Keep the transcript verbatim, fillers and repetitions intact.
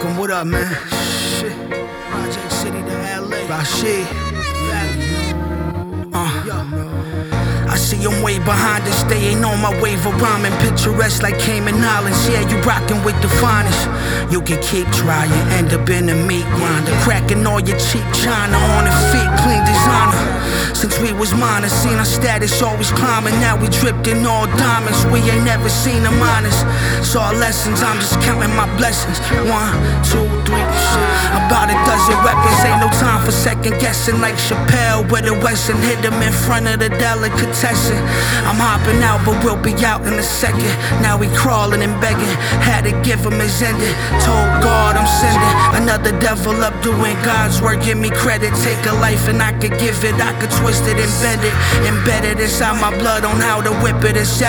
Malcolm, what up, man? Shit. Project City to L A. Rashid. Uh, I see I'm way behind us. They ain't on my wave of rhyming. Picturesque like Cayman Islands. Yeah, you rockin' with the finest. You can keep trying, end up in a meat grinder. Cracking all your cheap china on the feet, clean designer. Since we was minors, seen our status always climbing. Now we dripped in all diamonds. We ain't never seen them honest. Saw lessons, I'm just counting my blessings. One, two, three, about a dozen weapons. Ain't no time for second guessing. Like Chappelle with a Wesson, hit him in front of the delicatessen. I'm hopping out, but we'll be out in a second. Now we crawling and begging, had to give him his ending. Told God I'm sending another devil up doing God's work. Give me credit, take a life and I could give it. I could twist it and bend it, embedded inside my blood on how to whip it and sell